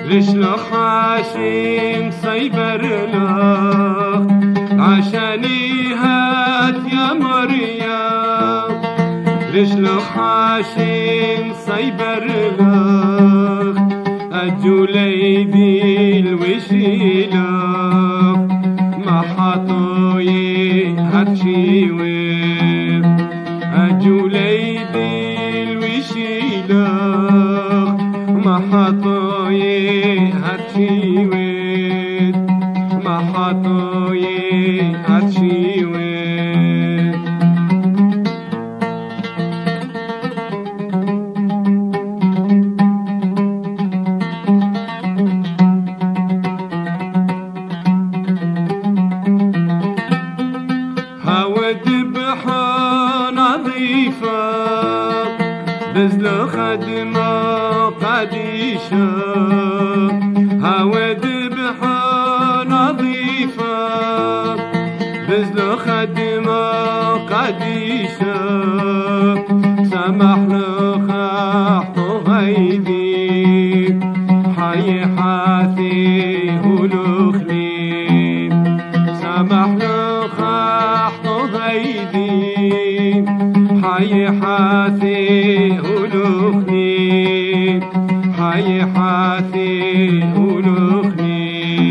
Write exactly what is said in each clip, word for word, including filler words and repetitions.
رشلخ عشان صيبر لك عشاني هات يا مريم رشلخ عشان صيبر لك أجولي بالوشيلك ما حطوي هاتشيوي أجولي بالوشيلك ما حطوي هاتشيوي ما حطوي هاتشيوي بزل خدمة قديشة هود بحا نظيفة بزل خدمة قديشة سمح لخحط غيدي حي حاثي هلوخلي سمح لخحط غيدي حي حاثي هلوخني حي حاثي هلوخني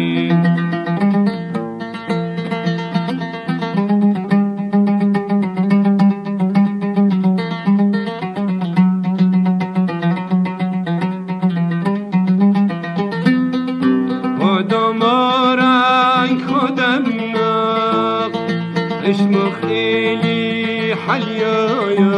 ودمارك خدمناك اشمخ إلي حليايا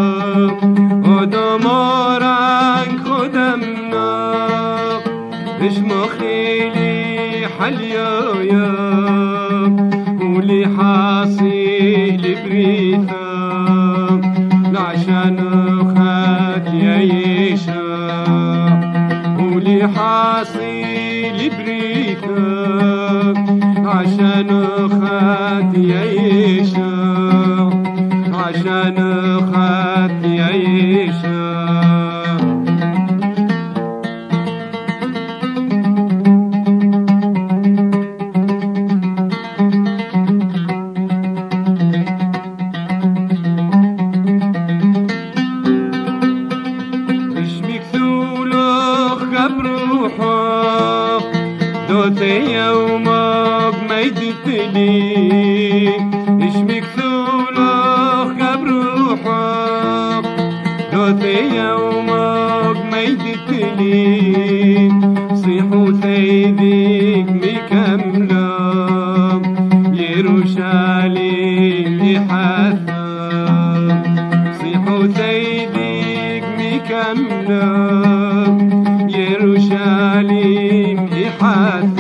ودمارك خدمناك اشمخ إلي حليايا ولي حاصل بريثك لعشان خات يعيشا ولي حاصل بريثك عشان خات يعيشا عشان خات يعيشا اشمك ثولخ بروحك دوتي يومك ما يدتلي اشمك ثولخ بروحك دوتي يومك ما يدتلي صيحوا ثيديك مكملة يروشاليم يحثى صيحوا ثيديك مكملة يروشاليم يحثى